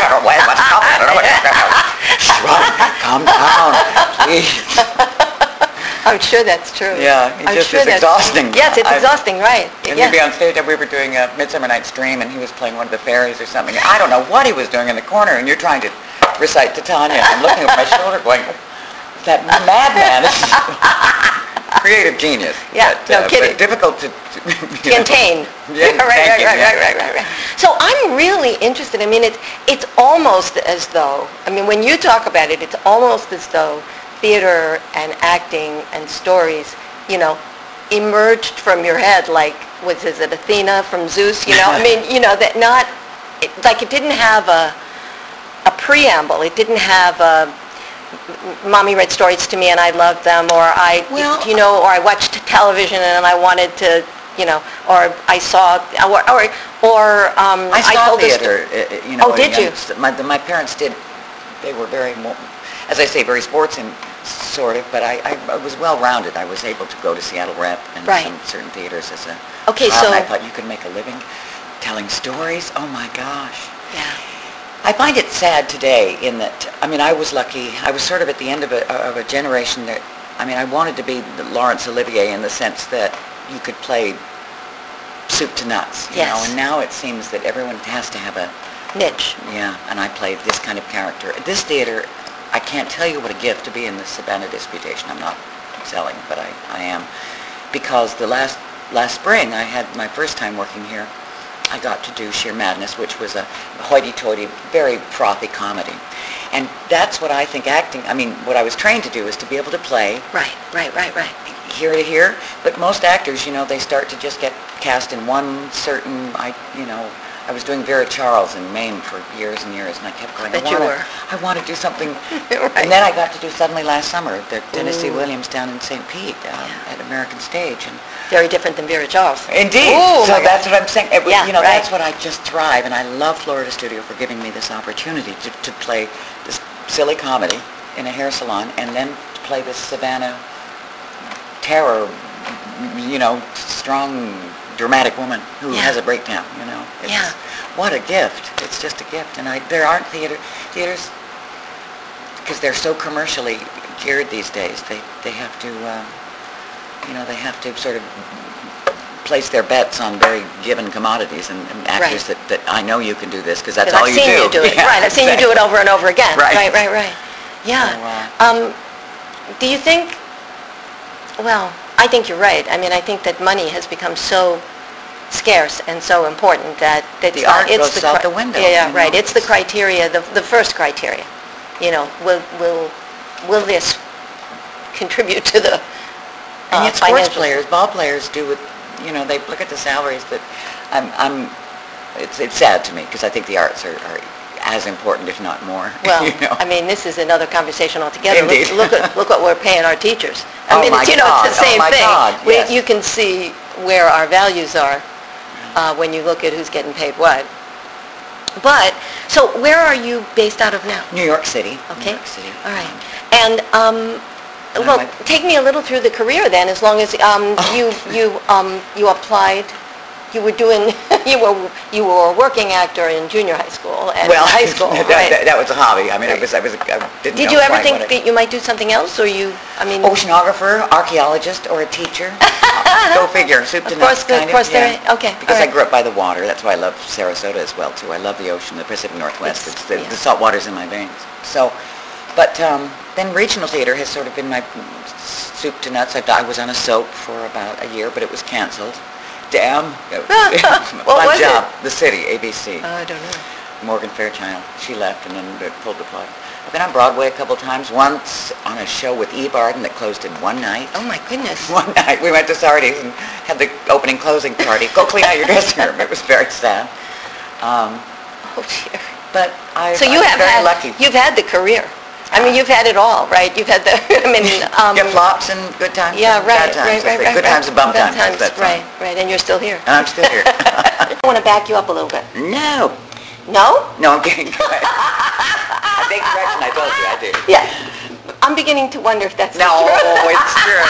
Shrug, calm down, please. I'm sure that's true. Yeah, it I'm just sure is that's exhausting. true. Yes, it's I- exhausting, right. And Yeah. you'd be on stage, and we were doing a Midsummer Night's Dream, and he was playing one of the fairies or something. I don't know what he was doing in the corner, and you're trying to recite Titania. I'm looking over my shoulder going, that madman is creative genius. Yeah, but, no uh, kidding. But difficult to, to you know. Contain. Yeah, right, right, thank you, right, yeah. right, right, right, right. So I'm really interested. I mean, it's it's almost as though, I mean, when you talk about it, it's almost as though theater and acting and stories, you know, emerged from your head, like, was is it Athena from Zeus? You know, I mean, you know, that not, it, like it didn't have a a preamble. It didn't have a, Mommy read stories to me and I loved them, or I, Well, you know, or I watched television and I wanted to, you know, or I saw, or, or, or um, I saw told this theater, uh, uh, you know. Oh, did and you? s- My, my parents did, they were very, mo- as I say, very sports and sort of, but I, I, I was well-rounded. I was able to go to Seattle Rep and Right. some certain theaters as a Okay, child, and I so- thought you could make a living telling stories. Oh my gosh. Yeah. I find it sad today in that, I mean, I was lucky. I was sort of at the end of a, of a generation that, I mean, I wanted to be the Laurence Olivier in the sense that you could play soup to nuts, you Yes. know, and now it seems that everyone has to have a, Niche. yeah, and I played this kind of character. This theater, I can't tell you what a gift to be in the Savannah Disputation. I'm not selling, but I, I am. Because the last, last spring, I had my first time working here. I got to do Sheer Madness, which was a hoity-toity, very frothy comedy. And that's what I think acting, I mean, what I was trained to do is to be able to play Right, right, right, right. here to here. But most actors, you know, they start to just get cast in one certain, I, you know, I was doing Vera Charles in Maine for years and years, and I kept going, I, bet you wanna, were. I want to do something. Right. And then I got to do suddenly last summer the Tennessee Ooh. Williams down in Saint Pete um, at American Stage. And Very different than Vera Charles. indeed. Oh, so my that's God. what I'm saying. It was, Yeah, you know, right. that's what I just thrive, and I love Florida Studio for giving me this opportunity to, to play this silly comedy in a hair salon, and then to play this Savannah terror, you know, strong, dramatic woman who Yeah. has a breakdown. You know, it's, Yeah. what a gift! It's just a gift, and I there aren't theater theaters because they're so commercially geared these days. They they have to, uh, you know, they have to sort of place their bets on very given commodities and, and actors Right. that, that I know you can do this because that's 'Cause all I've you seen do. you do it. Yeah, Right, I've seen you do it over and over again. Right. right, right. right. Yeah. So, um, do you think, well, I think you're right. I mean, I think that money has become so scarce and so important that that's The not, art it's goes the out cri- the window, Yeah, yeah, you right. know, It's the it's- criteria, the the first criteria. You know, will will will this contribute to the uh, And yet sports financial- players, ball players do with, you know, they look at the salaries that I'm, I'm it's, it's sad to me because I think the arts are, are as important, if not more. Well, you know. I mean, this is another conversation altogether. Indeed. Look, look, at, look what we're paying our teachers. I Oh mean, my it's, you know, it's the God, oh same my thing. God, We- yes. You can see where our values are uh, when you look at who's getting paid what. But, so where are you based out of now? New York City. Okay. New York City. All right. And, um, And well, my- take me a little through the career then, as long as um, Oh. you you um, you applied. You were doing. You were you were a working actor in junior high school and Well, high school. that, right? that, that was a hobby. I mean, I Right. was, I was, I didn't Did know you ever quite think what I- that you might do something else, or you? I mean, Oceanographer, archaeologist, or a teacher. Go figure. Soup to Of course, nuts, the- kind of course yeah. there- okay, Because all I right. grew up by the water. That's why I love Sarasota as well, too. I love the ocean, the Pacific Northwest. It's- It's, the, yeah. the salt water's in my veins. So, but um, then regional theater has sort of been my soup to nuts. I, I was on a soap for about a year, but it was canceled. Damn. What Fun was it? job. The City, A B C. I don't know. Morgan Fairchild. She left and then they pulled the plug. I've been on Broadway a couple times. Once on a show with E. Barden that closed in one night. Oh my goodness. One night we went to Sardi's and had the opening closing party. Go clean out your dressing room. It was very sad. Um, Oh dear. but I, So you I'm have very had, lucky. you've had the career. I mean, you've had it all, right? You've had the. I mean, um, Get flops and good times yeah, and right, bad times. right, That's right, it. right. Good right. times and bum Bad times. That's that right, song. right. And you're still here. And I'm still here. I want to back you up a little bit. No. No? No, I'm kidding. Go ahead. I take correction. I told you I do. Yeah. I'm beginning to wonder if that's No, the truth. it's true.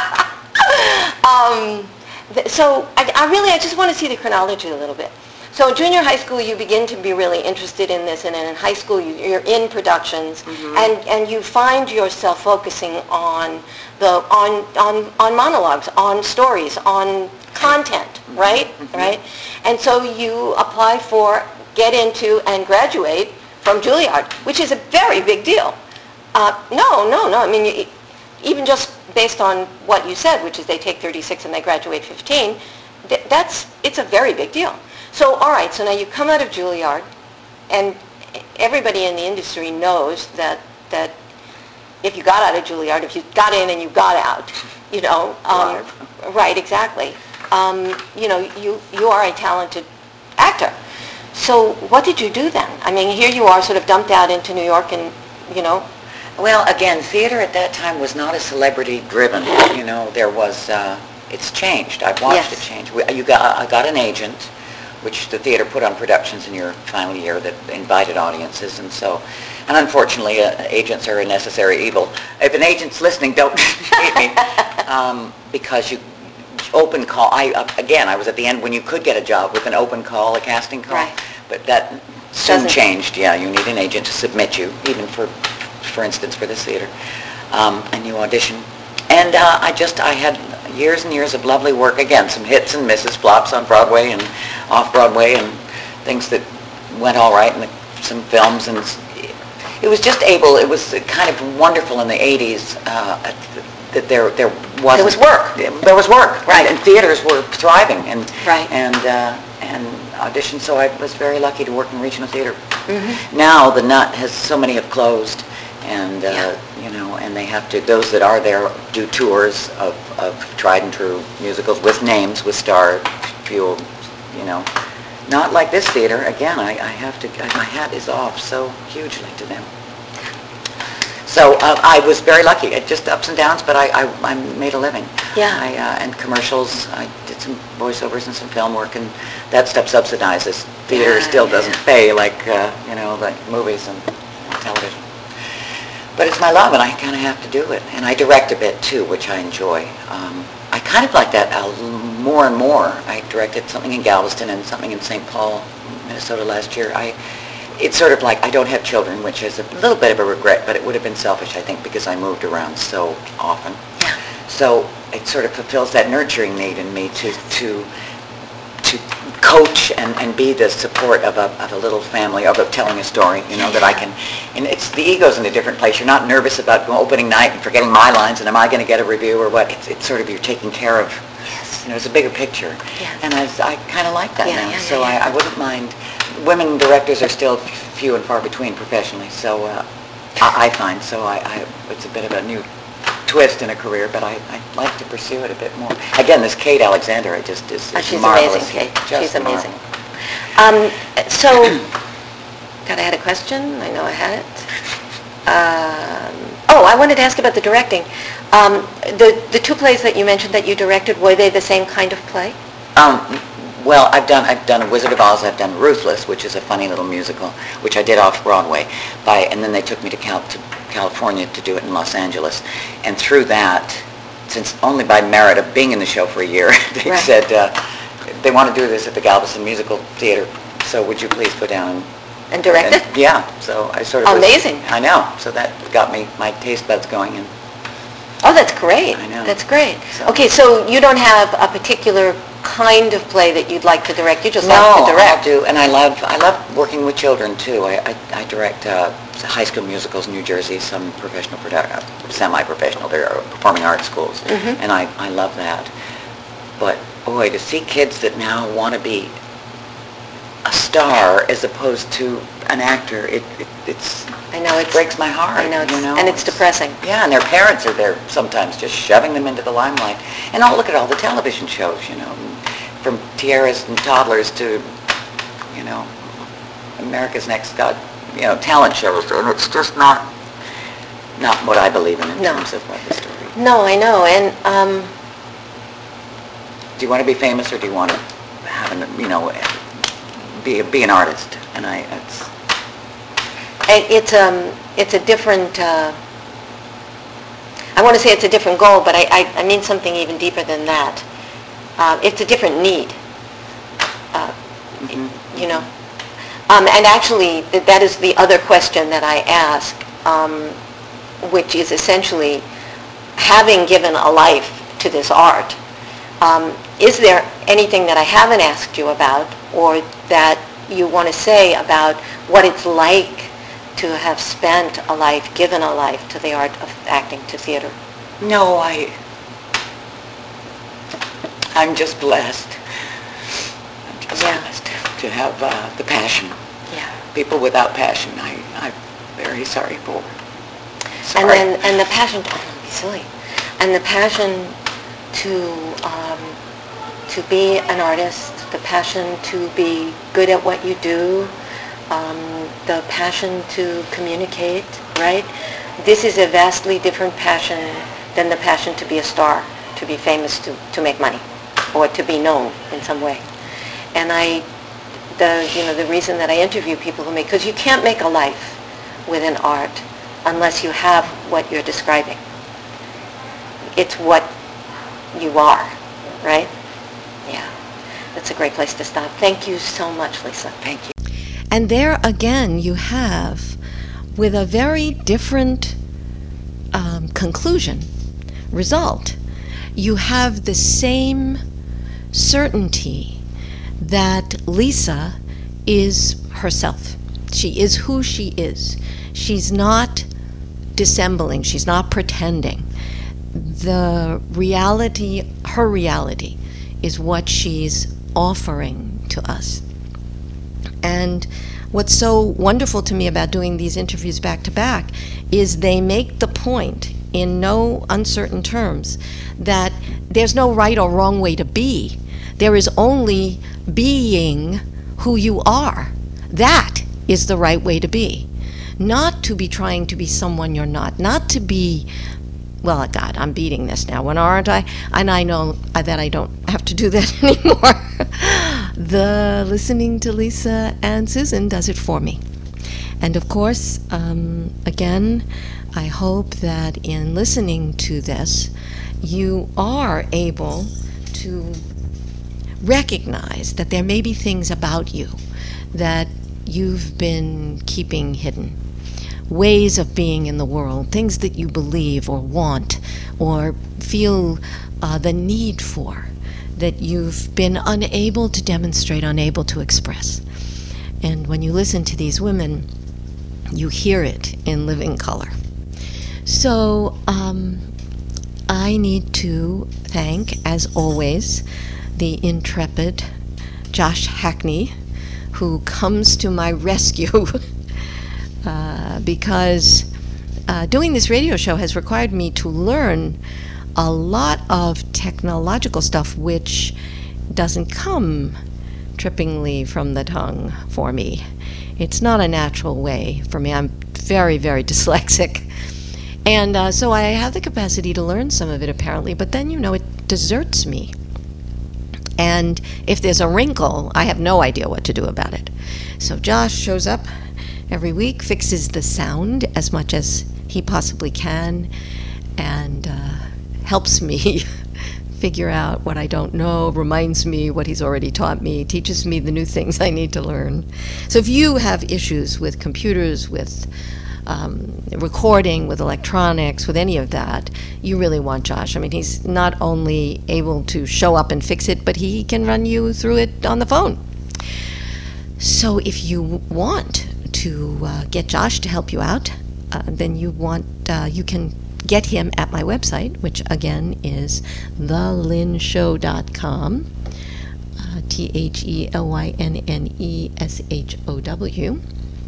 Um, th- so I, I really, I just want to see the chronology a little bit. So in junior high school, you begin to be really interested in this, and then in high school, you, you're in productions, and, and you find yourself focusing on the on on on monologues, on stories, on content, right, right, and so you apply for, get into, and graduate from Juilliard, which is a very big deal. Uh, no, no, no. I mean, you, even just based on what you said, which is they take thirty-six and they graduate fifteen, th- that's it's a very big deal. So, all right, so now you come out of Juilliard, and everybody in the industry knows that that if you got out of Juilliard, if you got in and you got out, you know, um, right, exactly. Um, you know, you you are a talented actor. So, what did you do then? I mean, here you are, sort of dumped out into New York, and you know. Well, again, theater at that time was not a celebrity-driven. You know, there was. Uh, it's changed. I've watched Yes. it change. We, you got. I got an agent, which the theater put on productions in your final year that invited audiences, and so. And unfortunately, uh, agents are a necessary evil. If an agent's listening, don't hate me, um, because you open call. I uh, again, I was at the end when you could get a job with an open call, a casting call. Right. But that soon Doesn't- changed. Yeah, you need an agent to submit you, even for, for instance, for this theater, um, and you audition. And uh, I just, I had years and years of lovely work. Again, some hits and misses, flops on Broadway and off Broadway, and things that went all right, and some films, and it was just able. It was kind of wonderful in the eighties uh, that there there was There was work. There was work, right? And theaters were thriving, and Right. and uh, and auditioned, so I was very lucky to work in regional theater. Mm-hmm. Now the Nut has, so many have closed, and uh, Yeah. you know, and they have to, those that are there do tours of, of tried and true musicals with names, with star fuel, you know. Not like this theater. Again, I, I have to, my hat is off so hugely to them. So uh, I was very lucky. It just ups and downs, but I, I, I made a living. Yeah. I, uh, and commercials. I did some voiceovers and some film work, and that stuff subsidizes. Theater Yeah, still yeah. doesn't pay like, uh, you know, like movies and television. But it's my love, and I kind of have to do it. And I direct a bit, too, which I enjoy. Um, I kind of like that uh, more and more. I directed something in Galveston and something in Saint Paul, Minnesota last year. I, it's sort of like I don't have children, which is a little bit of a regret, but it would have been selfish, I think, because I moved around so often. Yeah. So it sort of fulfills that nurturing need in me to to to coach and, and be the support of a, of a little family, of a, telling a story, you know, that I can, and it's, the ego's in a different place. You're not nervous about going opening night and forgetting my lines and am I going to get a review or what. It's, it's sort of, you're taking care of, Yes. you know, it's a bigger picture. Yes. And I, I kind of like that Yeah, now, yeah, so yeah, yeah. I, I wouldn't mind. Women directors are still few and far between professionally, so uh, I, I find, so I, I, it's a bit of a new twist in a career, but I, I'd like to pursue it a bit more. Again, this Kate Alexander, I just is, Oh, is she's marvelous. amazing, Kate. Just She's amazing. marvelous. Um, so, God, I had a question. I know I had it. Um, oh, I wanted to ask about the directing. Um, the the two plays that you mentioned that you directed, were they the same kind of play? Um, well, I've done I've done Wizard of Oz. I've done Ruthless, which is a funny little musical, which I did off Broadway. By and then they took me to Cal to California to do it in Los Angeles, and through that, since only by merit of being in the show for a year, they Right. said uh, they want to do this at the Galveston Musical Theater. So would you please go down and And direct it? and- Yeah. So I sort of was- Amazing. I know. So that got me my taste buds going, and Oh, that's great. I know. That's great. So- Okay, so you don't have a particular kind of play that you'd like to direct. You just no, like to I direct. do, and I love I love working with children too. I I, I direct uh, high school musicals in New Jersey, some professional, produ- uh, semi-professional. They're performing arts schools, Mhm. and I I love that. But boy, to see kids that now want to be a star as opposed to an actor, it, it it's I know it it's breaks my heart. I know, it's, you know, and it's depressing. Yeah, and their parents are there sometimes just shoving them into the limelight. And I'll look at all the television shows, you know, from tiaras and toddlers to, you know, America's Next God, you know, talent shows. And it's just not not what I believe in in No. terms of what the story. No, I know, and um, Do you want to be famous or do you want to have an, you know, be be an artist? And I, it's, it- it's um, it's a different. Uh, I want to say it's a different goal, but I, I, I mean something even deeper than that. Uh, it's a different need. Uh, mhm. you know. Um, and actually, th- that is the other question that I ask, um, which is essentially, having given a life to this art, um, is there anything that I haven't asked you about, or that you want to say about what it's like to have spent a life, given a life to the art of acting, to theater? No, I, I'm just blessed. I'm just Yeah. blessed to have uh, the passion. Yeah. People without passion, I, I'm very sorry for. Sorry. And then, and the passion, oh, don't be silly, and the passion to, um, to be an artist, the passion to be good at what you do, um, the passion to communicate, right? This is a vastly different passion than the passion to be a star, to be famous, to, to make money, or to be known in some way. And I, the, you know, the reason that I interview people who make, because you can't make a life with an art unless you have what you're describing. It's what you are, right? Yeah. That's a great place to stop. Thank you so much, Lisa. Thank you. And there again you have, with a very different um, conclusion, result, you have the same certainty that Lisa is herself. She is who she is. She's not dissembling. She's not pretending. The reality, her reality, is what she's offering to us. And what's so wonderful to me about doing these interviews back to back is they make the point in no uncertain terms that there's no right or wrong way to be. There is only being who you are. That is the right way to be. Not to be trying to be someone you're not. Not to be, well, God, I'm beating this now, when aren't I? And I know that I don't have to do that anymore. The listening to Lisa and Susan does it for me. And of course, um, again, I hope that in listening to this, you are able to recognize that there may be things about you that you've been keeping hidden. Ways of being in the world, things that you believe or want or feel uh, the need for, that you've been unable to demonstrate, unable to express. And when you listen to these women, you hear it in living color. So um, I need to thank, as always, the intrepid Josh Hackney, who comes to my rescue uh, because uh, doing this radio show has required me to learn a lot of technological stuff which doesn't come trippingly from the tongue for me. It's not a natural way for me. I'm very, very dyslexic. And uh, so I have the capacity to learn some of it, apparently, but then, you know, it deserts me. And if there's a wrinkle, I have no idea what to do about it. So Josh shows up every week, fixes the sound as much as he possibly can, and uh, helps me figure out what I don't know, reminds me what he's already taught me, teaches me the new things I need to learn. So if you have issues with computers, with um, recording, with electronics, with any of that, you really want Josh. I mean, he's not only able to show up and fix it, but he can run you through it on the phone. So if you want to uh, get Josh to help you out, uh, then you want uh, you can get him at my website, which again is the lynn show dot com, uh, T H E L Y N N E S H O W.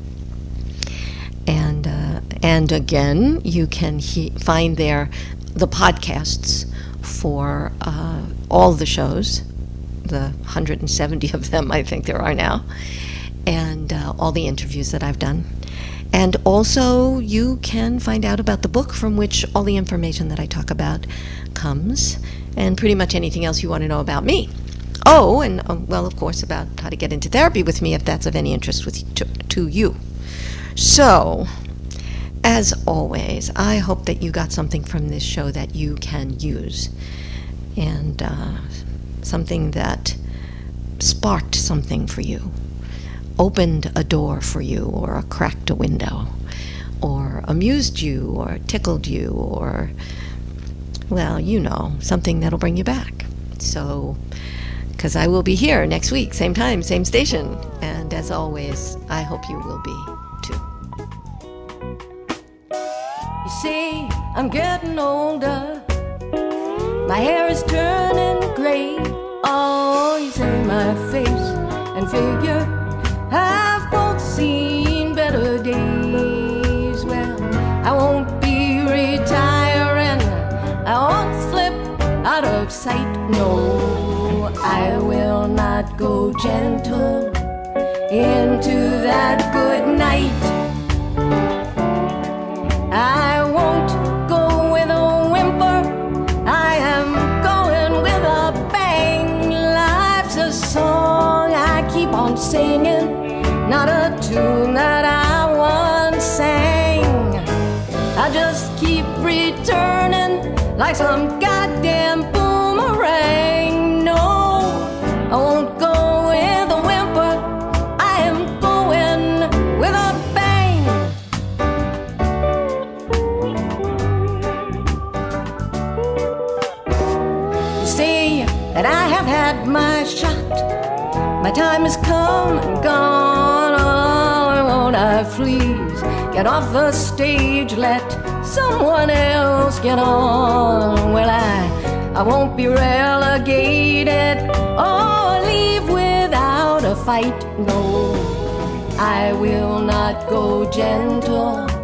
And uh, and again, you can he- find there the podcasts for uh, all the shows, the one hundred seventy of them I think there are now, and uh, all the interviews that I've done. And also, you can find out about the book from which all the information that I talk about comes, and pretty much anything else you want to know about me. Oh, and, uh, well, of course, about how to get into therapy with me if that's of any interest with, to, to you. So, as always, I hope that you got something from this show that you can use, and uh, something that sparked something for you, opened a door for you, or cracked a window, or amused you, or tickled you, or, well, you know, something that'll bring you back. So, because I will be here next week, same time, same station, and as always, I hope you will be too. You see, I'm getting older, my hair is turning gray. Oh, you say my face and figure I've both seen better days. Well, I won't be retiring, I won't slip out of sight. No, I will not go gentle into that good night. I won't go with a whimper, I am going with a bang. Life's a song I keep on singing, not a tune that I once sang. I just keep returning like some goddamn boomerang. No, I won't go with a whimper, I am going with a bang. You see that I have had my shot, my time has come and gone. Oh, won't I please get off the stage, let someone else get on? Well, I, I won't be relegated or leave without a fight, no. I will not go gentle